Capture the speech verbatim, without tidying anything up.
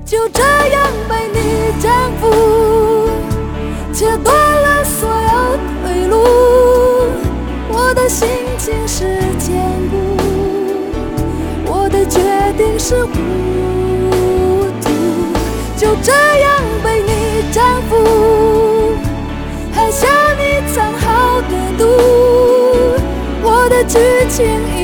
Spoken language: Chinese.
就这样被你征服，切断了所有退路。我的心情是坚固，我的决定是糊涂，就这样被你征服，还向你藏好的毒。我的剧情